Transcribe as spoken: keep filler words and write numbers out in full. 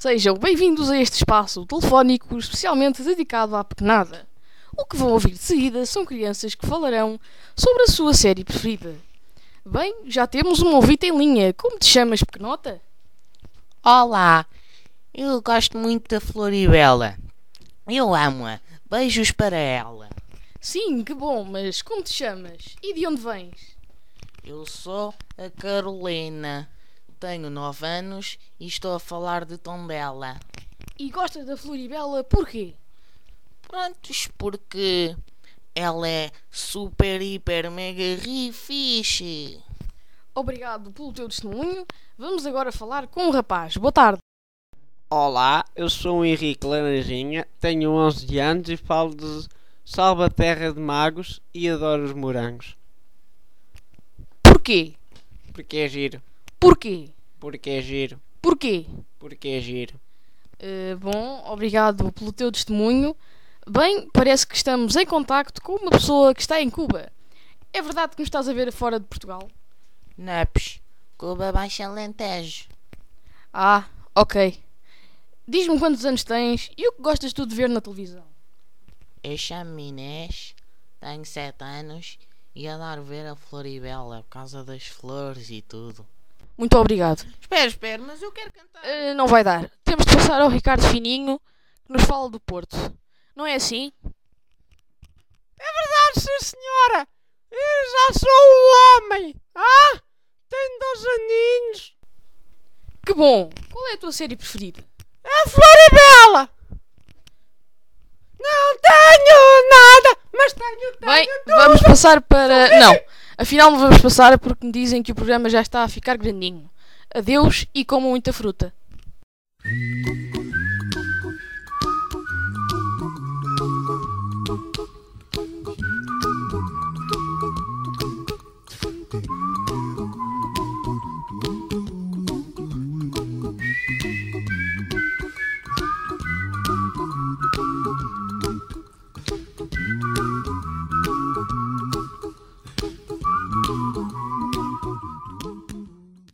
Sejam bem-vindos a este espaço telefónico especialmente dedicado à pequenada. O que vão ouvir de seguida são crianças que falarão sobre a sua série preferida. Bem, já temos um ouvinte em linha. Como te chamas, pequenota? Olá, eu gosto muito da Floribela. Eu amo-a. Beijos para ela. Sim, que bom, mas como te chamas? E de onde vens? Eu sou a Carolina. Tenho nove anos e estou a falar de Tondela. E gostas da Floribela porquê? Prontos, porque ela é super, hiper, mega rifixe. Obrigado pelo teu testemunho. Vamos agora falar com o rapaz. Boa tarde. Olá, eu sou o Henrique Laranjinha, tenho onze anos e falo de Salvaterra de Magos e adoro os morangos. Porquê? Porque é giro, Porquê? porque é giro, Porquê? porque é giro. Uh, bom, obrigado pelo teu testemunho. Bem, parece que estamos em contacto com uma pessoa que está em Cuba. É verdade que nos estás a ver fora de Portugal? Naps, Cuba Baixa Alentejo. Ah, ok. Diz-me quantos anos tens e o que gostas tu de ver na televisão? Eu chamo-me Inês, tenho sete anos e adoro ver a Floribela por causa das flores e tudo. Muito obrigado. Espera, espera, mas eu quero cantar. Uh, não vai dar. Temos de passar ao Ricardo Fininho, que nos fala do Porto. Não é assim? Ah, sim senhora, eu já sou um homem, ah, tenho dois aninhos. Que bom! Qual é a tua série preferida? A Floribela! Não tenho nada, mas tenho, tenho Bem, tudo. vamos passar para... Não, afinal não vamos passar porque me dizem que o programa já está a ficar grandinho. Adeus e comam muita fruta.